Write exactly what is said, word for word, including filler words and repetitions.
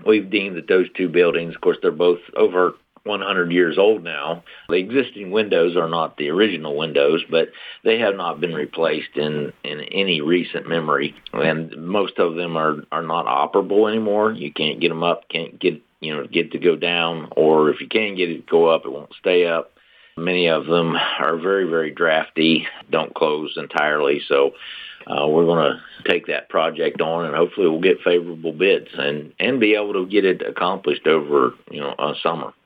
we've deemed that those two buildings, of course, they're both over one hundred years old now. The existing windows are not the original windows, but they have not been replaced in, in any recent memory. And most of them are, are not operable anymore. You can't get them up, can't get, you know, get to go down, or if you can get it to go up, it won't stay up. Many of them are very, very drafty, don't close entirely. So uh, we're going to take that project on, and hopefully we'll get favorable bids and, and be able to get it accomplished over, you know, a summer.